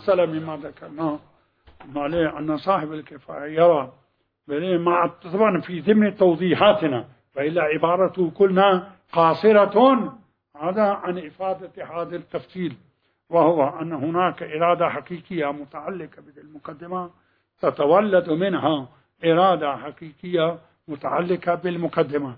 أفصل مما ذكرناه عليه أن صاحب الكفاية يرى مع طبعا في ضمن توضيحاتنا، فإلا عبارته قلنا قاصرة هذا عن إفادة هذا التفصيل، وهو أن هناك إرادة حقيقية متعلقة بالمقدمة تتولد منها إرادة حقيقية متعلقة بالمقدمة.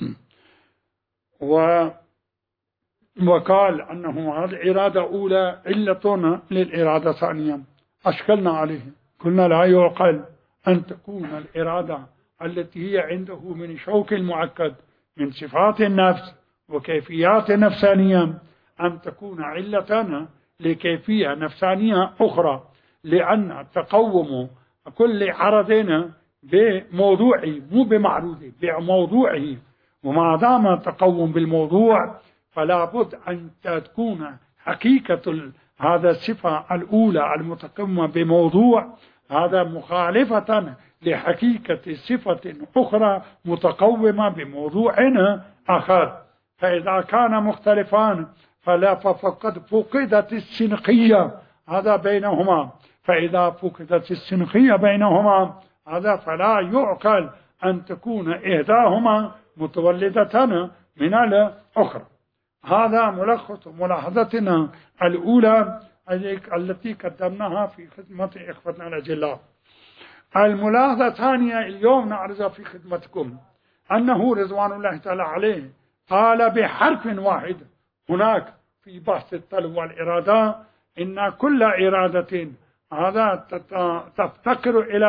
وقال أنه هذه الإرادة أولى علة للإرادة ثانية، أشكلنا عليه قلنا لا يعقل أن تكون الإرادة التي هي عنده من شوك المعقد من صفات النفس وكيفيات نفسانية أن تكون علة لكيفية نفسانية أخرى، لأن تقوم كل عرض بموضوعه مو بمعروضه بموضوعه، وما دام تقوم بالموضوع فلا بد أن تكون حقيقة هذا الصفة الأولى المتقومة بموضوع هذا مخالفة لحقيقة صفة أخرى متقومة بموضوع آخر، فإذا كان مختلفان فقد فقدت السنخية هذا بينهما، فإذا فقدت السنخية بينهما هذا فلا يعقل أن تكون إحداهما متولدة من الأخرى. هذا ملخص ملاحظتنا الأولى التي قدمناها في خدمة إخوتنا الأجلاء. الملاحظة الثانية اليوم نعرضها في خدمتكم أنه رضوان الله تعالى عليه قال بحرف واحد هناك في بحث الطلب والإرادة إن كل إرادة هذا تفتقر إلى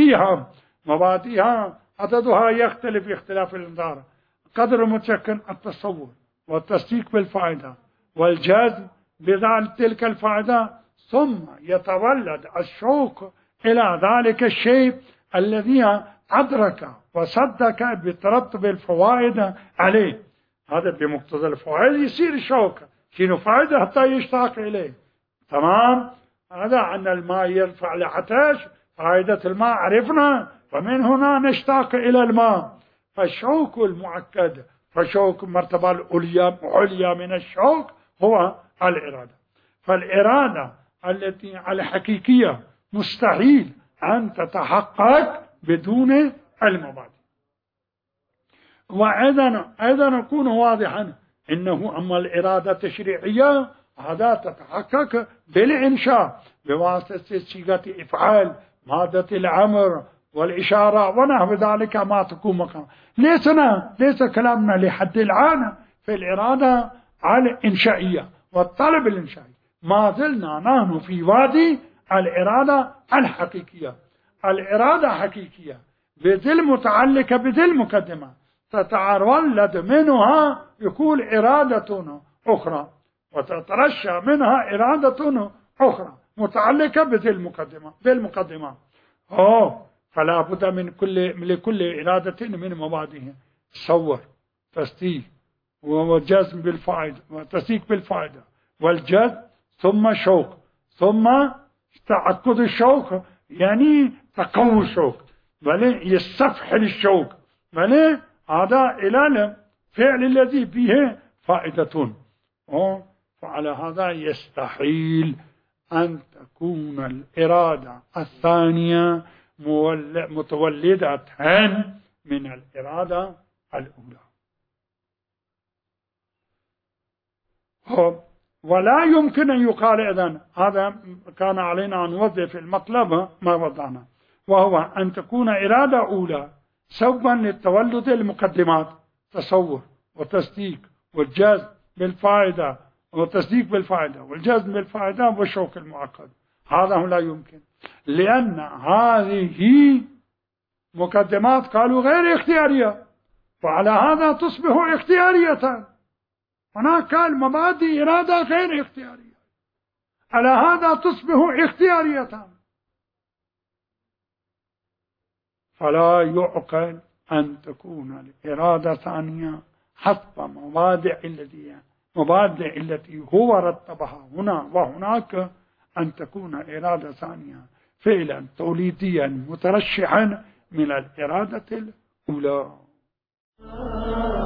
مبادئها عددها يختلف اختلاف الانظار، قدر متشكل التصور والتصديق بالفائدة والجذب بذلك تلك الفائدة، ثم يتولد الشوق إلى ذلك الشيء الذي أدرك وصدق بترتب الفوائد عليه، هذا بمقتضى الفوائد يصير الشوق شنو فائدة حتى يشتاق إليه. تمام، هذا أن الماء يرفع العطش، فائدة الماء عرفنا، فمن هنا نشتاق إلى الماء. فالشوق المؤكد فشوق مرتبة العليا من الشوق هو الإرادة. فالإرادة التي الحقيقية مستحيل أن تتحقق بدون المبادئ. وأيضا نكون واضحا إنه أما الإرادة التشريعية هذا تتحقق بالإنشاء بواسطة صيغة إفعال مادة الأمر والإشارة ونحو ذلك ما تكون مقام. ليس كلامنا لحد الآن في الإرادة الإنشائية والطلب الإنشائي، ما زلنا نحن في وادي الإرادة الحقيقية. الإرادة حقيقية بذل متعلقة بذل مقدمة تتولد منها يكون إرادة أخرى وتترشى منها إرادة أخرى متعلقة بذل بالمقدمة. فلا بد من لكل إرادة من مبادئها تصور تصديق وجزم بالفائدة وتصديق بالفائدة والجذب ثم شوق ثم تعقد الشوق يعني تقوي الشوق بل يستفحل الشوق بل هذا إلى الفعل الذي فيه فائدة. فعلى هذا يستحيل أن تكون الإرادة الثانية متولدة من الإرادة الأولى. ولا يمكن أن يقال إذن هذا كان علينا أن نوظف المطلب ما وضعنا، وهو أن تكون إرادة أولى سببا للتولد المقدمات تصور وتصديق والجذب بالفائدة والتصديق بالفائدة والجذب بالفائدة والشوق المؤكد. هذا لا يمكن، لأن هذه مقدمات قالوا غير اختيارية، وعلى هذا تصبح اختيارية. هناك قال مبادئ إرادة غير اختيارية، على هذا تصبح اختيارية. فلا يعقل أن تكون الإرادة ثانية حسب مبادئ التي هو رتبها هنا وهناك، أن تكون إرادة ثانية فعلا توليديا مترشحا من الإرادة الأولى.